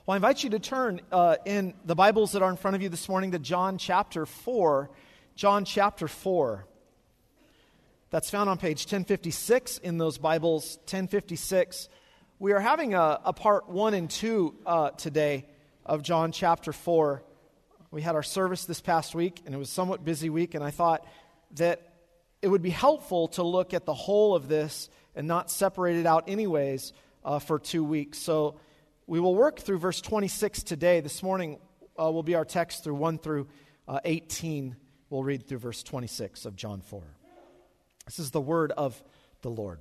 Well, I invite you to turn in the Bibles that are in front of you this morning to John chapter 4. John chapter 4. That's found on page 1056 in those Bibles, 1056. We are having a part 1 and 2 today of John chapter 4. We had our service this past week, and it was a somewhat busy week, and I thought that it would be helpful to look at the whole of this and not separate it out anyways for 2 weeks. So we will work through verse 26 today. This morning will be our text through 1 through 18. We'll read through verse 26 of John 4. This is the word of the Lord.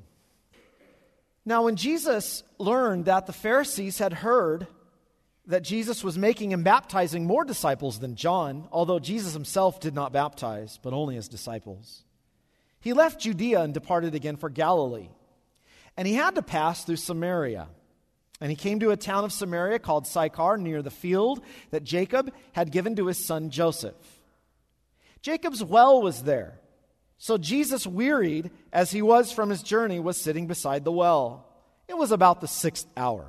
Now, when Jesus learned that the Pharisees had heard that Jesus was making and baptizing more disciples than John, although Jesus himself did not baptize, but only his disciples, he left Judea and departed again for Galilee. And he had to pass through Samaria. And he came to a town of Samaria called Sychar, near the field that Jacob had given to his son Joseph. Jacob's well was there. So Jesus, wearied as he was from his journey, was sitting beside the well. It was about the 6th hour.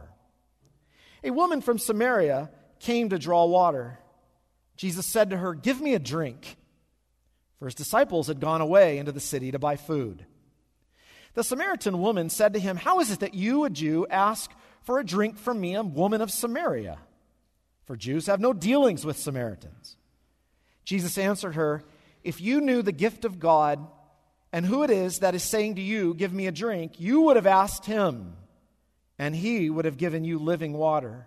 A woman from Samaria came to draw water. Jesus said to her, "Give me a drink." For his disciples had gone away into the city to buy food. The Samaritan woman said to him, "How is it that you, a Jew, ask for a drink from me, a woman of Samaria? For Jews have no dealings with Samaritans." Jesus answered her, "If you knew the gift of God and who it is that is saying to you, 'Give me a drink,' you would have asked him, and he would have given you living water."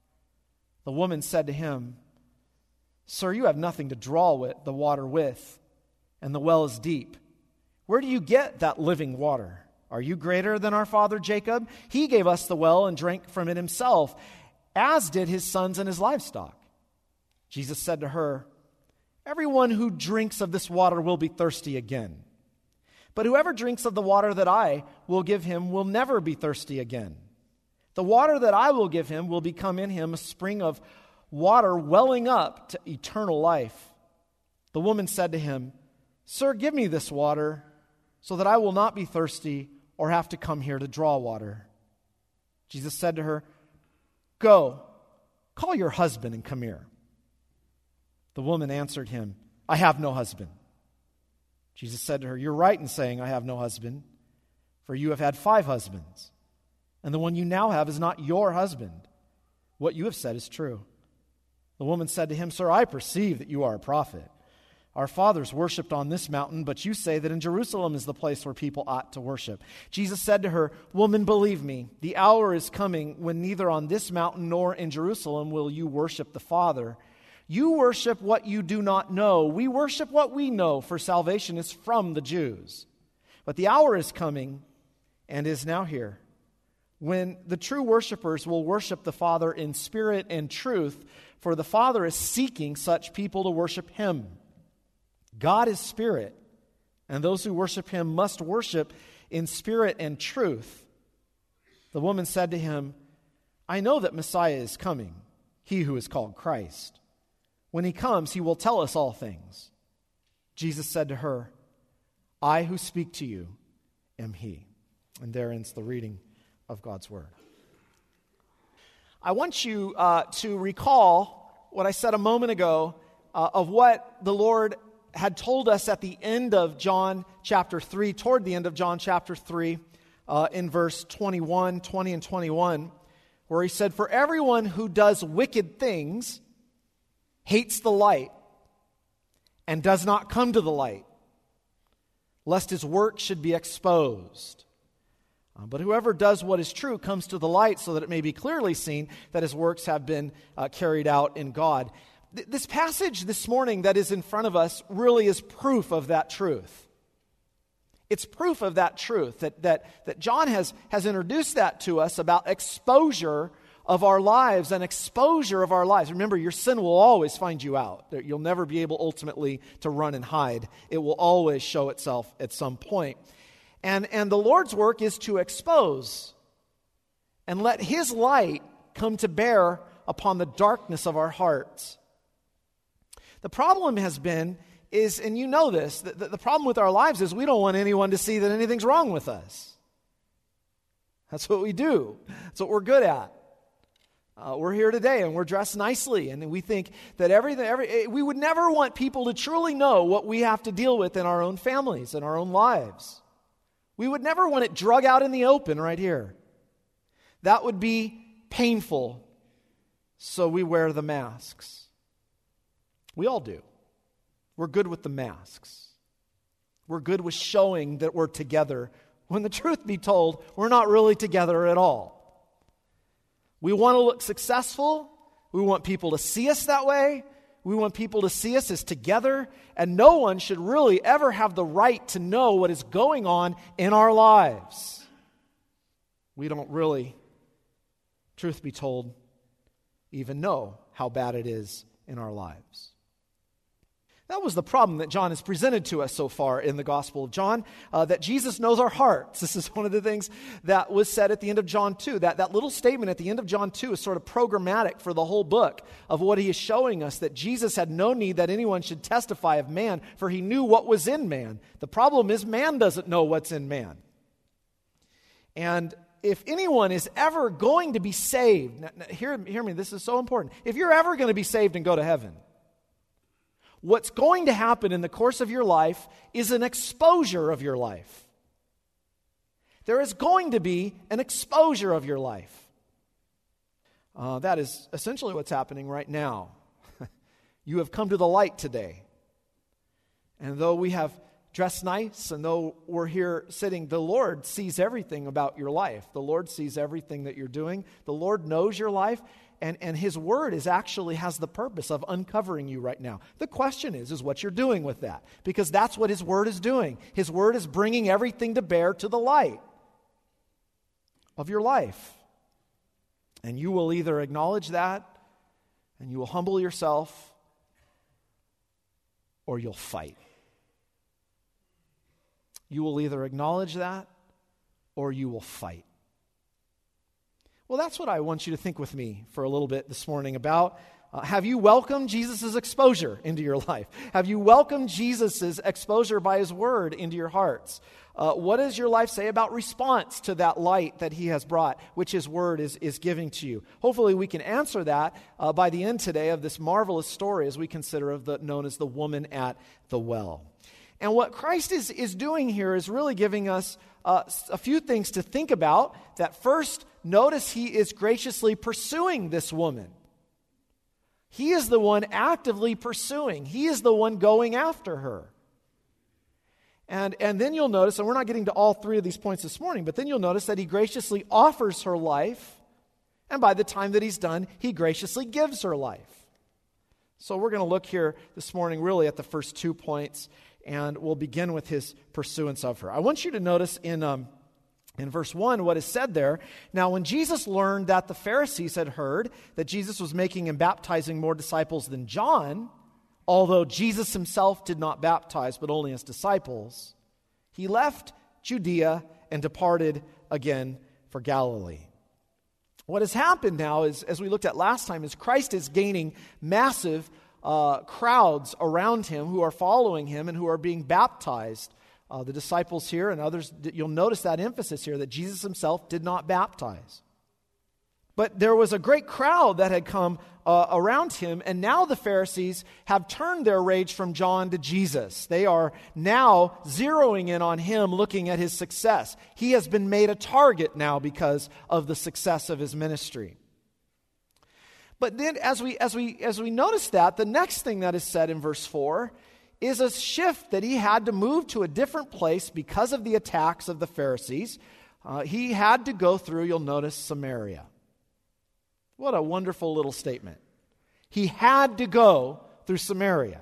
The woman said to him, "Sir, you have nothing to draw the water with, and the well is deep. Where do you get that living water? Are you greater than our father Jacob? He gave us the well and drank from it himself, as did his sons and his livestock." Jesus said to her, "Everyone who drinks of this water will be thirsty again. But whoever drinks of the water that I will give him will never be thirsty again. The water that I will give him will become in him a spring of water welling up to eternal life." The woman said to him, "Sir, give me this water so that I will not be thirsty or have to come here to draw water." Jesus said to her, "Go, call your husband and come here." The woman answered him, "I have no husband." Jesus said to her, "You're right in saying, 'I have no husband,' for you have had 5 husbands, and the one you now have is not your husband. What you have said is true." The woman said to him, "Sir, I perceive that you are a prophet. Our fathers worshipped on this mountain, but you say that in Jerusalem is the place where people ought to worship." Jesus said to her, "Woman, believe me, the hour is coming when neither on this mountain nor in Jerusalem will you worship the Father. You worship what you do not know. We worship what we know, for salvation is from the Jews. But the hour is coming, and is now here, when the true worshipers will worship the Father in spirit and truth, for the Father is seeking such people to worship him. God is spirit, and those who worship him must worship in spirit and truth." The woman said to him, "I know that Messiah is coming, he who is called Christ. When he comes, he will tell us all things." Jesus said to her, "I who speak to you am he." And there ends the reading of God's word. I want you to recall what I said a moment ago of what the Lord had told us at the end of John chapter 3, toward the end of John chapter 3, in verse 20 and 21, where he said, "For everyone who does wicked things hates the light and does not come to the light, lest his work should be exposed. But whoever does what is true comes to the light, so that it may be clearly seen that his works have been carried out in God." This passage this morning that is in front of us really is proof of that truth. It's proof of that truth, that John has introduced that to us about exposure of our lives and exposure of our lives. Remember, your sin will always find you out. You'll never be able ultimately to run and hide. It will always show itself at some point. And the Lord's work is to expose and let his light come to bear upon the darkness of our hearts. The problem has been, and you know this, the problem with our lives is we don't want anyone to see that anything's wrong with us. That's what we do. That's what we're good at. We're here today and we're dressed nicely, and we think that we would never want people to truly know what we have to deal with in our own families and our own lives. We would never want it drug out in the open right here. That would be painful, so we wear the masks. We all do. We're good with the masks. We're good with showing that we're together, when the truth be told, we're not really together at all. We want to look successful. We want people to see us that way. We want people to see us as together. And no one should really ever have the right to know what is going on in our lives. We don't really, truth be told, even know how bad it is in our lives. That was the problem that John has presented to us so far in the Gospel of John, that Jesus knows our hearts. This is one of the things that was said at the end of John 2. That little statement at the end of John 2 is sort of programmatic for the whole book of what he is showing us, that Jesus had no need that anyone should testify of man, for he knew what was in man. The problem is man doesn't know what's in man. And if anyone is ever going to be saved, now, hear me, this is so important. If you're ever going to be saved and go to heaven, what's going to happen in the course of your life is an exposure of your life. There is going to be an exposure of your life. That is essentially what's happening right now. You have come to the light today. And though we have dressed nice, and though we're here sitting, the Lord sees everything about your life. The Lord sees everything that you're doing. The Lord knows your life. And His Word has the purpose of uncovering you right now. The question is what you're doing with that. Because that's what His Word is doing. His Word is bringing everything to bear to the light of your life. And you will either acknowledge that, and you will humble yourself, or you'll fight. You will either acknowledge that, or you will fight. Well, that's what I want you to think with me for a little bit this morning about. Have you welcomed Jesus' exposure into your life? Have you welcomed Jesus' exposure by His Word into your hearts? What does your life say about response to that light that He has brought, which His Word is giving to you? Hopefully we can answer that by the end today of this marvelous story as we consider known as the woman at the well. And what Christ is doing here is really giving us a few things to think about. That first, notice He is graciously pursuing this woman. He is the one actively pursuing. He is the one going after her. And then you'll notice, and we're not getting to all three of these points this morning, but then you'll notice that He graciously offers her life, and by the time that He's done, He graciously gives her life. So we're going to look here this morning really at the first 2 points, and we'll begin with His pursuance of her. I want you to notice in verse 1 what is said there. Now, when Jesus learned that the Pharisees had heard that Jesus was making and baptizing more disciples than John, although Jesus Himself did not baptize but only His disciples, He left Judea and departed again for Galilee. What has happened now is, as we looked at last time, is Christ is gaining massive crowds around Him who are following Him and who are being baptized. The disciples here and others, you'll notice that emphasis here that Jesus Himself did not baptize. But there was a great crowd that had come around Him, and now the Pharisees have turned their rage from John to Jesus. They are now zeroing in on Him, looking at His success. He has been made a target now because of the success of His ministry. But then as we notice that, the next thing that is said in verse 4 is a shift that He had to move to a different place because of the attacks of the Pharisees. He had to go through, you'll notice, Samaria. What a wonderful little statement. He had to go through Samaria.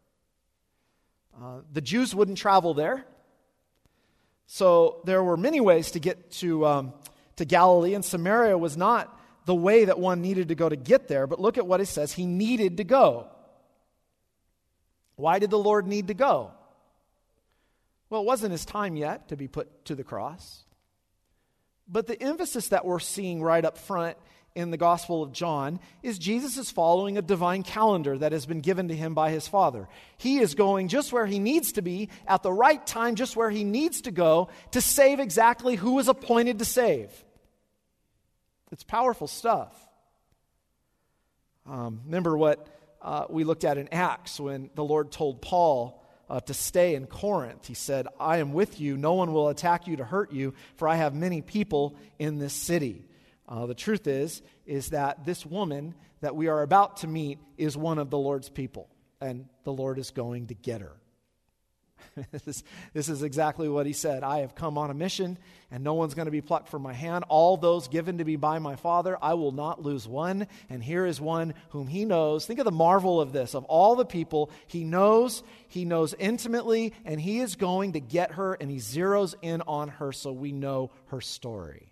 The Jews wouldn't travel there. So there were many ways to get to Galilee, and Samaria was not the way that one needed to go to get there. But look at what it says. He needed to go. Why did the Lord need to go? Well, it wasn't His time yet to be put to the cross. But the emphasis that we're seeing right up front in the Gospel of John is Jesus is following a divine calendar that has been given to Him by His Father. He is going just where He needs to be at the right time, just where He needs to go to save exactly who is appointed to save. It's powerful stuff. Remember what we looked at in Acts when the Lord told Paul to stay in Corinth. He said, I am with you. No one will attack you to hurt you, for I have many people in this city. The truth is that this woman that we are about to meet is one of the Lord's people, and the Lord is going to get her. This is exactly what he said. I have come on a mission, and no one's going to be plucked from my hand. All those given to me by my Father, I will not lose one. And here is one whom he knows. Think of the marvel of this. Of all the people he knows intimately, and he is going to get her, and he zeroes in on her so we know her story.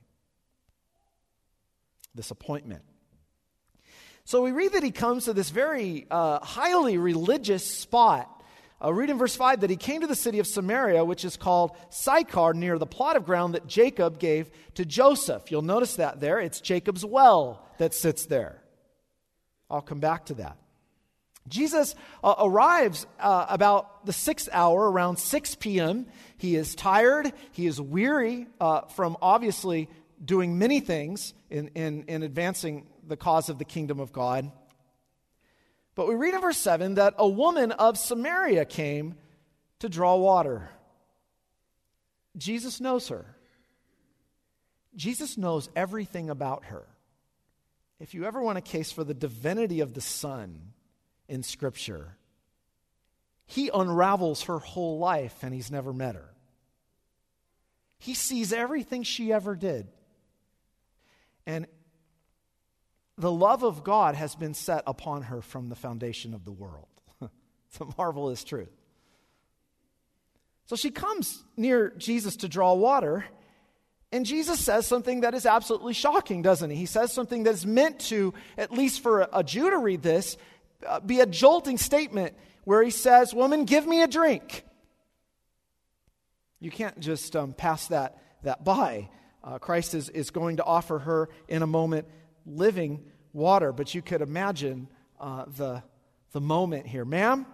This appointment. So we read that he comes to this very highly religious spot. Read in verse 5 that he came to the city of Samaria, which is called Sychar, near the plot of ground that Jacob gave to Joseph. You'll notice that there. It's Jacob's well that sits there. I'll come back to that. Jesus arrives about the 6th hour, around 6 p.m. He is tired. He is weary from obviously doing many things in advancing the cause of the kingdom of God. But we read in verse 7 that a woman of Samaria came to draw water. Jesus knows her. Jesus knows everything about her. If you ever want a case for the divinity of the Son in Scripture, he unravels her whole life and he's never met her. He sees everything she ever did. And the love of God has been set upon her from the foundation of the world. It's a marvelous truth. So she comes near Jesus to draw water, and Jesus says something that is absolutely shocking, doesn't he? He says something that is meant to, at least for a Jew to read this, be a jolting statement where he says, "Woman, give me a drink." You can't just pass that by. Christ is going to offer her in a moment living water, but you could imagine the moment here. Ma'am,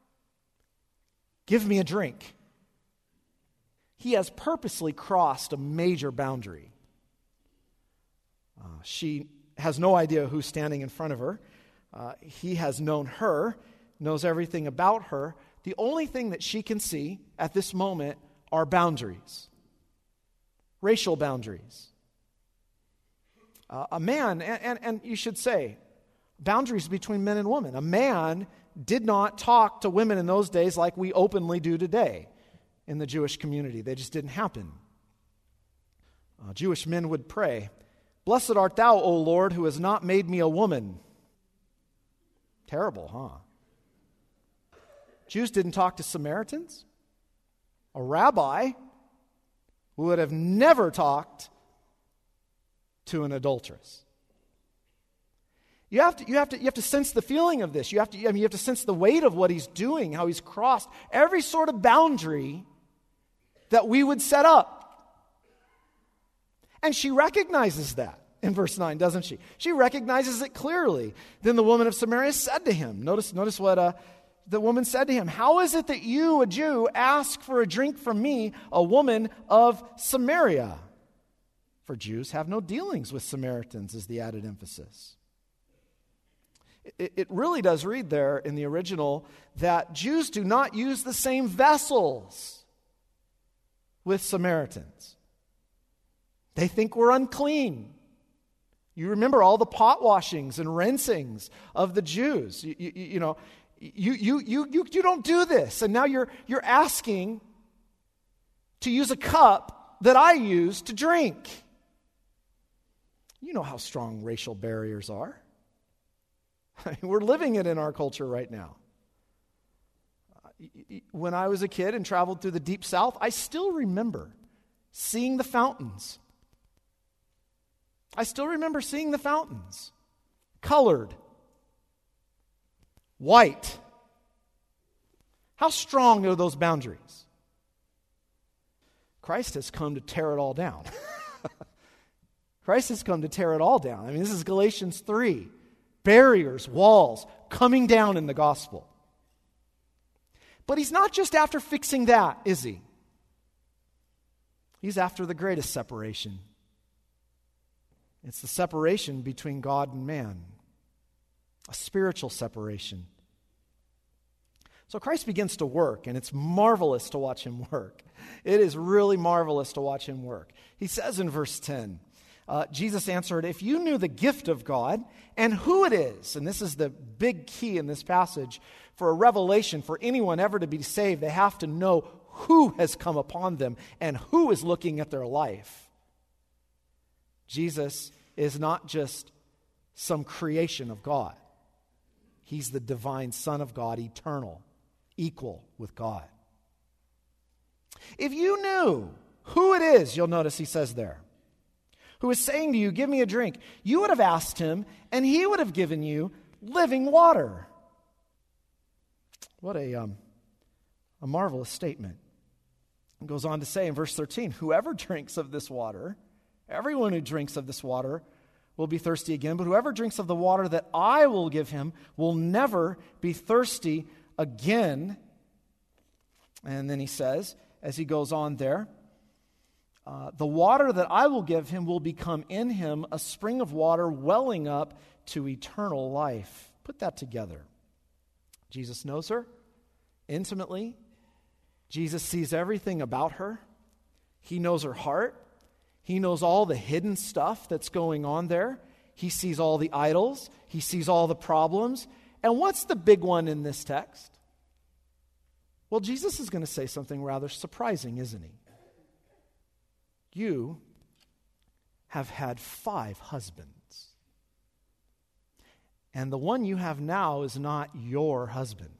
give me a drink. He has purposely crossed a major boundary. She has no idea who's standing in front of her. He has known her, knows everything about her. The only thing that she can see at this moment are boundaries, racial boundaries. A man, and you should say, boundaries between men and women. A man did not talk to women in those days like we openly do today in the Jewish community. They just didn't happen. Jewish men would pray, "Blessed art thou, O Lord, who has not made me a woman." Terrible, huh? Jews didn't talk to Samaritans. A rabbi would have never talked to an adulteress. You have to sense the feeling of this. You have to sense the weight of what he's doing, how he's crossed every sort of boundary that we would set up. And she recognizes that in verse 9, doesn't she? She recognizes it clearly. Then the woman of Samaria said to him, notice what the woman said to him, "How is it that you, a Jew, ask for a drink from me, a woman of Samaria?" For Jews have no dealings with Samaritans, is the added emphasis. It really does read there in the original that Jews do not use the same vessels with Samaritans. They think we're unclean. You remember all the pot washings and rinsings of the Jews. You don't do this, and now you're asking to use a cup that I use to drink. You know how strong racial barriers are. We're living it in our culture right now. When I was a kid and traveled through the Deep South, I still remember seeing the fountains. Colored. White. How strong are those boundaries? Christ has come to tear it all down. Christ has come to tear it all down. I mean, this is Galatians 3. Barriers, walls, coming down in the gospel. But he's not just after fixing that, is he? He's after the greatest separation. It's the separation between God and man. a spiritual separation. So Christ begins to work, and it's marvelous to watch him work. It is really marvelous to watch him work. He says in verse 10, Jesus answered, "If you knew the gift of God and who it is," and this is the big key in this passage, for a revelation, for anyone ever to be saved, they have to know who has come upon them and who is looking at their life. Jesus is not just some creation of God. He's the divine Son of God, eternal, equal with God. If you knew who it is, you'll notice he says there, who is saying to you, "Give me a drink," you would have asked him, and he would have given you living water. What a marvelous statement. It goes on to say in verse 13, "Whoever drinks of this water, everyone who drinks of this water will be thirsty again, but whoever drinks of the water that I will give him will never be thirsty again." And then he says, as he goes on there, "The water that I will give him will become in him a spring of water welling up to eternal life." Put that together. Jesus knows her intimately. Jesus sees everything about her. He knows her heart. He knows all the hidden stuff that's going on there. He sees all the idols. He sees all the problems. And what's the big one in this text? Well, Jesus is going to say something rather surprising, isn't he? You have had 5 husbands. And the one you have now is not your husband.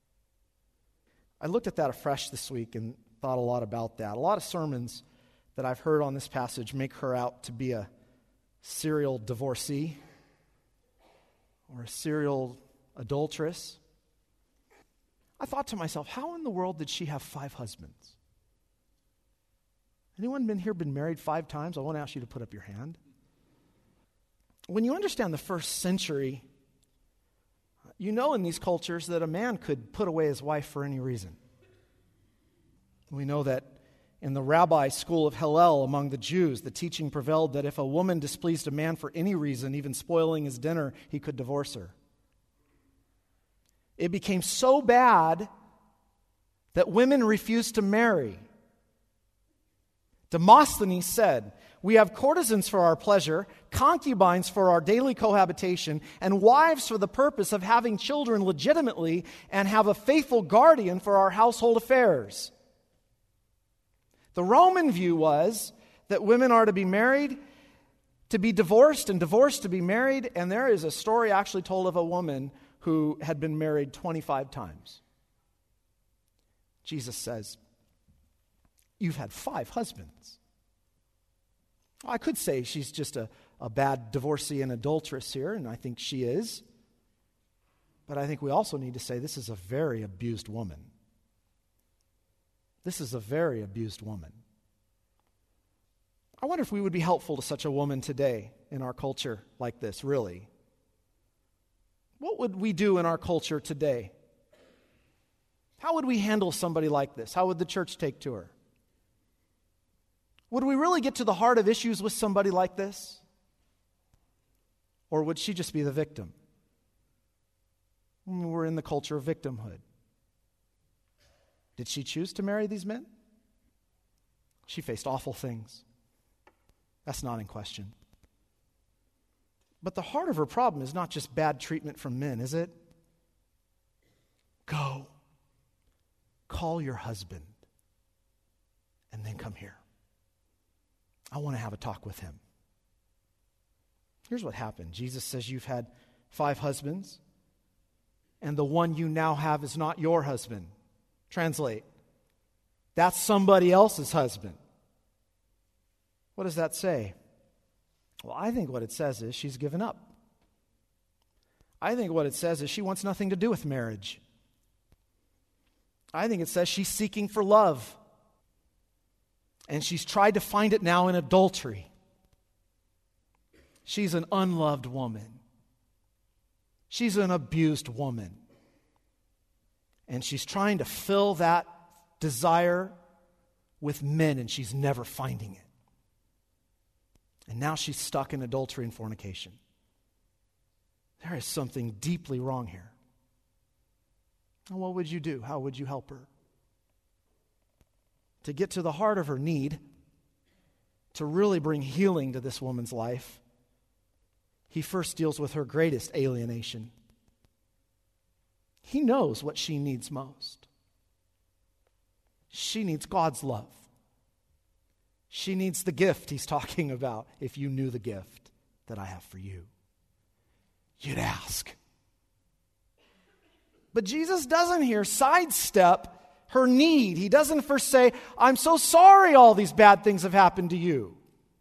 I looked at that afresh this week and thought a lot about that. A lot of sermons that I've heard on this passage make her out to be a serial divorcee or a serial adulteress. I thought to myself, how in the world did she have 5 husbands? Anyone been married 5 times? I won't ask you to put up your hand. When you understand the first century, you know in these cultures that a man could put away his wife for any reason. We know that in the rabbi school of Hillel among the Jews, the teaching prevailed that if a woman displeased a man for any reason, even spoiling his dinner, he could divorce her. It became so bad that women refused to marry. Demosthenes said, "We have courtesans for our pleasure, concubines for our daily cohabitation, and wives for the purpose of having children legitimately, and have a faithful guardian for our household affairs." The Roman view was that women are to be married, to be divorced, and divorced to be married, and there is a story actually told of a woman who had been married 25 times. Jesus says, "You've had 5 husbands." I could say she's just a bad divorcee and adulteress here, and I think she is. But I think we also need to say this is a very abused woman. This is a very abused woman. I wonder if we would be helpful to such a woman today in our culture like this, really. What would we do in our culture today? How would we handle somebody like this? How would the church take to her? Would we really get to the heart of issues with somebody like this? Or would she just be the victim? We're in the culture of victimhood. Did she choose to marry these men? She faced awful things. That's not in question. But the heart of her problem is not just bad treatment from men, is it? Go. Call your husband. And then come here. I want to have a talk with him. Here's what happened. Jesus says you've had 5 husbands, and the one you now have is not your husband. Translate. That's somebody else's husband. What does that say? Well, I think what it says is she's given up. I think what it says is she wants nothing to do with marriage. I think it says she's seeking for love. And she's tried to find it now in adultery. She's an unloved woman. She's an abused woman. And she's trying to fill that desire with men, and she's never finding it. And now she's stuck in adultery and fornication. there is something deeply wrong here. And what would you do? How would you help her? To get to the heart of her need, to really bring healing to this woman's life, he first deals with her greatest alienation. He knows what she needs most. She needs God's love. She needs the gift he's talking about. If you knew the gift that I have for you, you'd ask. But Jesus doesn't here sidestep her need. He doesn't first say, I'm so sorry all these bad things have happened to you.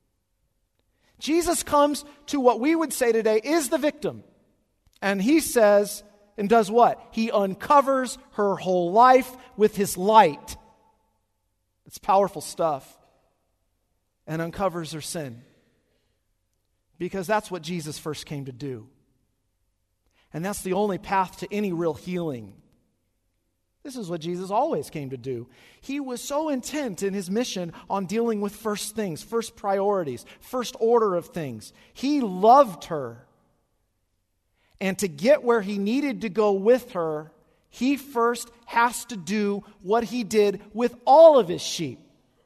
Jesus comes to what we would say today is the victim. And he says, and does what? He uncovers her whole life with his light. It's powerful stuff. And uncovers her sin. Because that's what Jesus first came to do. And that's the only path to any real healing. This is what Jesus always came to do. He was so intent in his mission on dealing with first things, first priorities, first order of things. He loved her. And to get where he needed to go with her, he first has to do what he did with all of his sheep.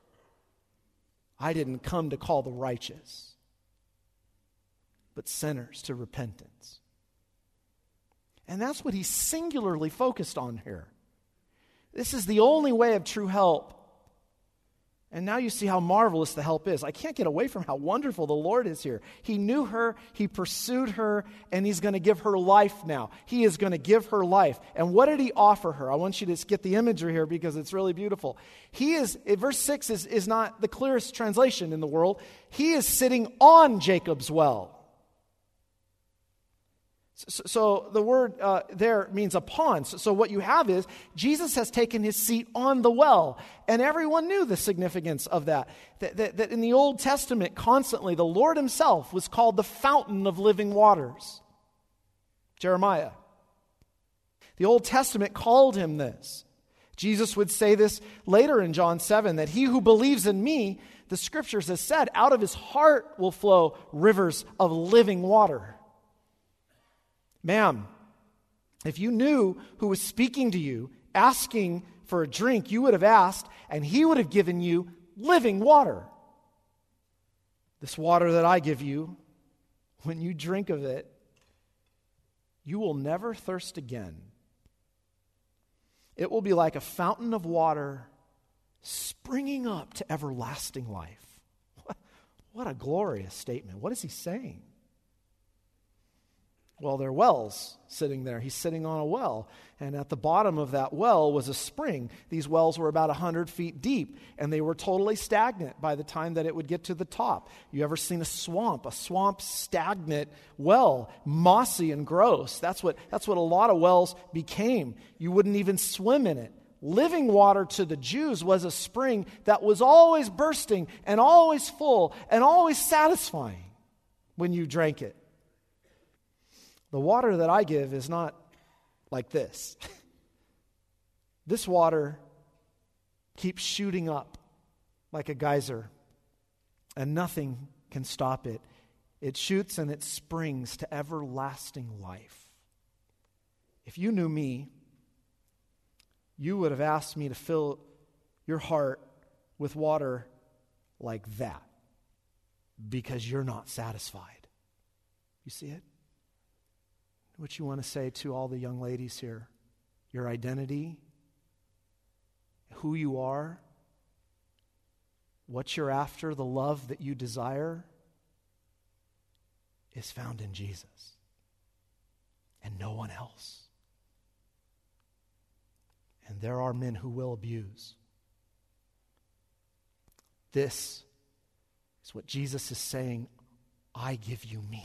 I didn't come to call the righteous, but sinners to repentance. And that's what he's singularly focused on here. This is the only way of true help. And now you see how marvelous the help is. I can't get away from how wonderful the Lord is here. He knew her, he pursued her, and he's going to give her life now. He is going to give her life. And what did he offer her? I want you to get the imagery here because it's really beautiful. Verse 6 is not the clearest translation in the world. He is sitting on Jacob's well. So the word there means upon. So what you have is Jesus has taken his seat on the well. And everyone knew the significance of that. That in the Old Testament, constantly, the Lord himself was called the fountain of living waters. Jeremiah. The Old Testament called him this. Jesus would say this later in John 7, that he who believes in me, the scriptures has said, out of his heart will flow rivers of living water. Ma'am, if you knew who was speaking to you, asking for a drink, you would have asked, and he would have given you living water. This water that I give you, when you drink of it, you will never thirst again. It will be like a fountain of water springing up to everlasting life. What a glorious statement. What is he saying? Well, there are wells sitting there. He's sitting on a well. And at the bottom of that well was a spring. These wells were about 100 feet deep, and they were totally stagnant by the time that it would get to the top. You ever seen a swamp stagnant well, mossy and gross? That's what a lot of wells became. You wouldn't even swim in it. Living water to the Jews was a spring that was always bursting and always full and always satisfying when you drank it. The water that I give is not like this. This water keeps shooting up like a geyser, and nothing can stop it. It shoots and it springs to everlasting life. If you knew me, you would have asked me to fill your heart with water like that, because you're not satisfied. You see it? What you want to say to all the young ladies here, your identity, who you are, what you're after, the love that you desire, is found in Jesus and no one else. And there are men who will abuse. This is what Jesus is saying, I give you me.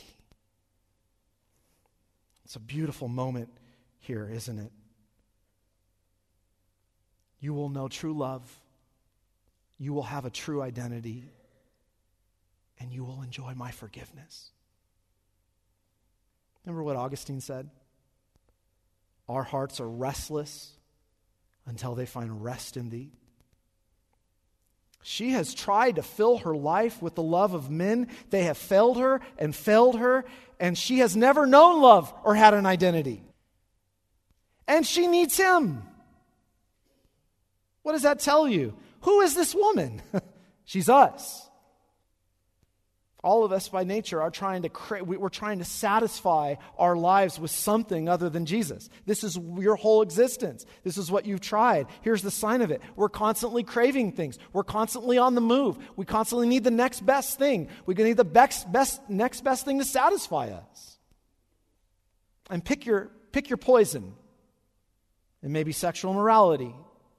It's a beautiful moment here, isn't it? You will know true love. You will have a true identity. And you will enjoy my forgiveness. Remember what Augustine said? Our hearts are restless until they find rest in thee. She has tried to fill her life with the love of men. They have failed her, and she has never known love or had an identity. And she needs him. What does that tell you? Who is this woman? She's us. All of us by nature are we're trying to satisfy our lives with something other than Jesus. This is your whole existence. This is what you've tried. Here's the sign of it. We're constantly craving things. We're constantly on the move. We constantly need the next best thing. We need the next best thing to satisfy us. And pick your poison. It may be sexual immorality.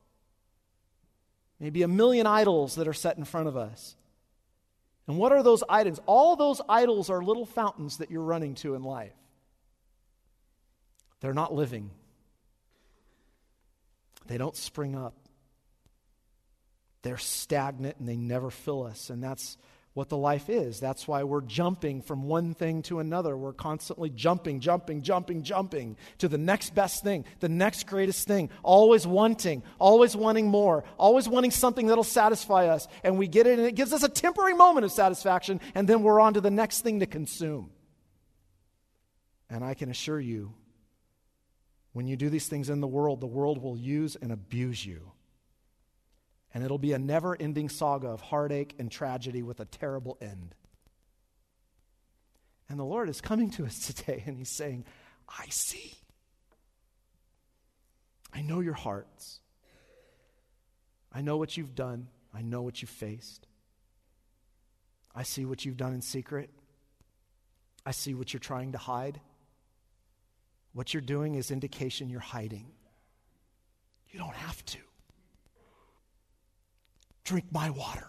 Maybe a million idols that are set in front of us. And what are those idols? All those idols are little fountains that you're running to in life. They're not living. They don't spring up. They're stagnant and they never fill us. And that's what the life is. That's why we're jumping from one thing to another. We're constantly jumping to the next best thing, the next greatest thing. Always wanting more, always wanting something that'll satisfy us. And we get it and it gives us a temporary moment of satisfaction, and then we're on to the next thing to consume. And I can assure you, when you do these things in the world will use and abuse you. And it'll be a never-ending saga of heartache and tragedy with a terrible end. And the Lord is coming to us today, and He's saying, I see. I know your hearts. I know what you've done. I know what you've faced. I see what you've done in secret. I see what you're trying to hide. What you're doing is indication you're hiding. You don't have to. Drink my water.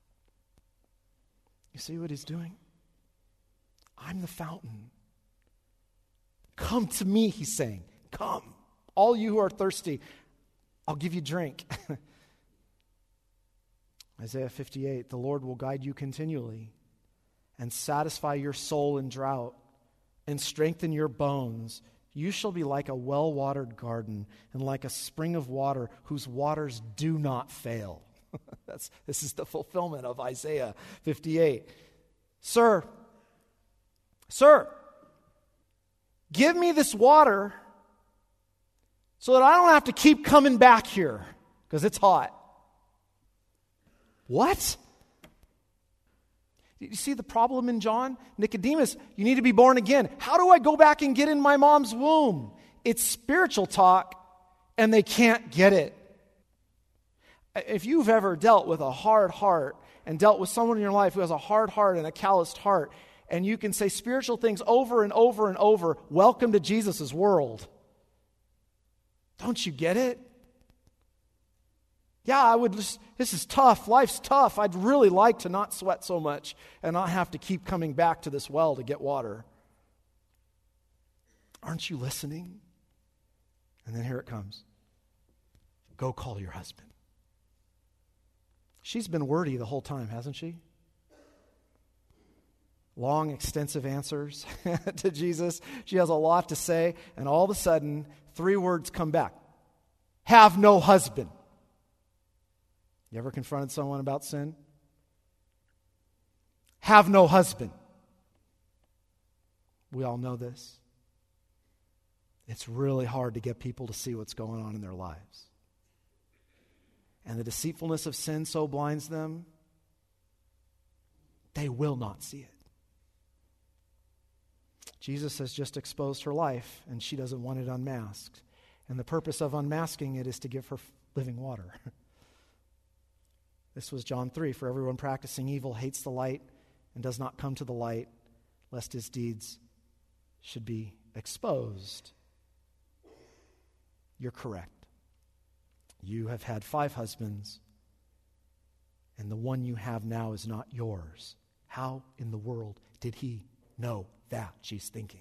You see what He's doing? I'm the fountain. Come to me, He's saying. Come. All you who are thirsty, I'll give you drink. Isaiah 58, the Lord will guide you continually and satisfy your soul in drought and strengthen your bones. You shall be like a well-watered garden and like a spring of water whose waters do not fail. This is the fulfillment of Isaiah 58. Sir, give me this water so that I don't have to keep coming back here because it's hot. What? You see the problem in John? Nicodemus, you need to be born again. How do I go back and get in my mom's womb? It's spiritual talk, and they can't get it. If you've ever dealt with a hard heart and dealt with someone in your life who has a hard heart and a calloused heart, and you can say spiritual things over and over and over, welcome to Jesus' world. Don't you get it? Yeah, this is tough. Life's tough. I'd really like to not sweat so much and not have to keep coming back to this well to get water. Aren't you listening? And then here it comes. Go call your husband. She's been wordy the whole time, hasn't she? Long, extensive answers to Jesus. She has a lot to say, and all of a sudden, 3 words come back. Have no husband. You ever confronted someone about sin? Have no husband. We all know this. It's really hard to get people to see what's going on in their lives. And the deceitfulness of sin so blinds them, they will not see it. Jesus has just exposed her life, and she doesn't want it unmasked. And the purpose of unmasking it is to give her living water. This was John 3. For everyone practicing evil hates the light and does not come to the light, lest his deeds should be exposed. You're correct. You have had 5 husbands, and the one you have now is not yours. How in the world did he know that? She's thinking.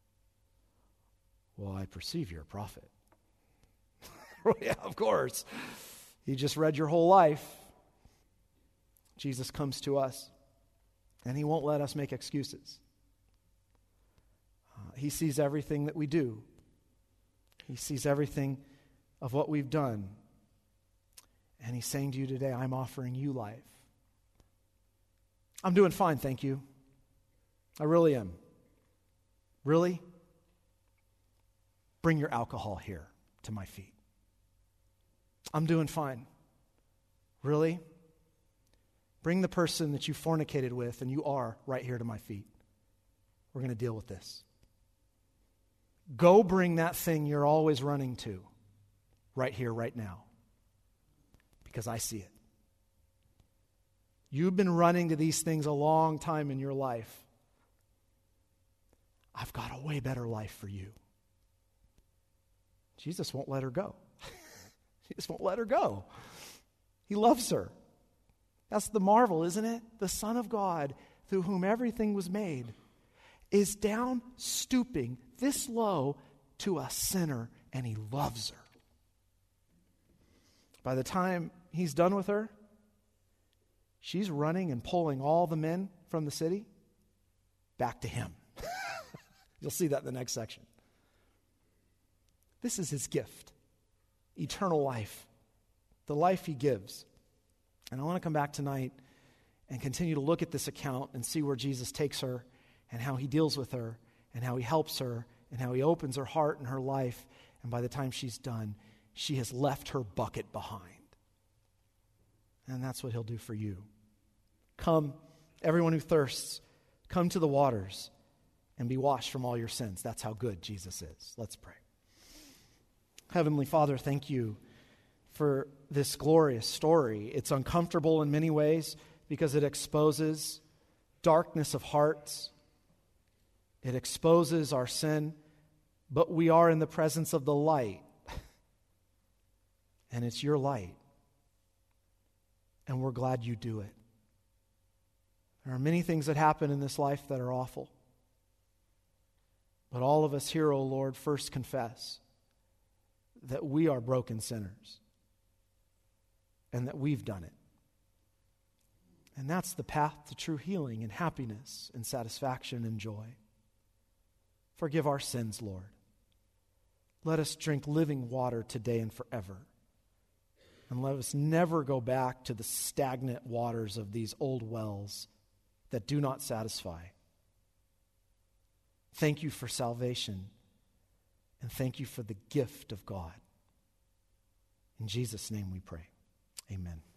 Well, I perceive you're a prophet. Yeah, of course. You just read your whole life. Jesus comes to us, and he won't let us make excuses. He sees everything that we do. He sees everything of what we've done. And he's saying to you today, I'm offering you life. I'm doing fine, thank you. I really am. Really? Bring your alcohol here to my feet. I'm doing fine. Really? Bring the person that you fornicated with, and you are, right here to my feet. We're going to deal with this. Go bring that thing you're always running to, right here, right now. Because I see it. You've been running to these things a long time in your life. I've got a way better life for you. Jesus won't let her go. He just won't let her go. He loves her. That's the marvel, isn't it? The Son of God, through whom everything was made, is down stooping this low to a sinner, and he loves her. By the time he's done with her, she's running and pulling all the men from the city back to him. You'll see that in the next section. This is his gift, eternal life, the life he gives. And I want to come back tonight and continue to look at this account and see where Jesus takes her and how he deals with her and how he helps her and how he opens her heart and her life. And by the time she's done, she has left her bucket behind. And that's what he'll do for you. Come, everyone who thirsts, come to the waters and be washed from all your sins. That's how good Jesus is. Let's pray. Heavenly Father, thank you for this glorious story. It's uncomfortable in many ways because it exposes darkness of hearts. It exposes our sin, but we are in the presence of the light. And it's your light. And we're glad you do it. There are many things that happen in this life that are awful. But all of us here, O Lord, first confess that we are broken sinners and that we've done it. And that's the path to true healing and happiness and satisfaction and joy. Forgive our sins, Lord. Let us drink living water today and forever. And let us never go back to the stagnant waters of these old wells that do not satisfy. Thank you for salvation, and thank you for the gift of God. In Jesus' name we pray. Amen.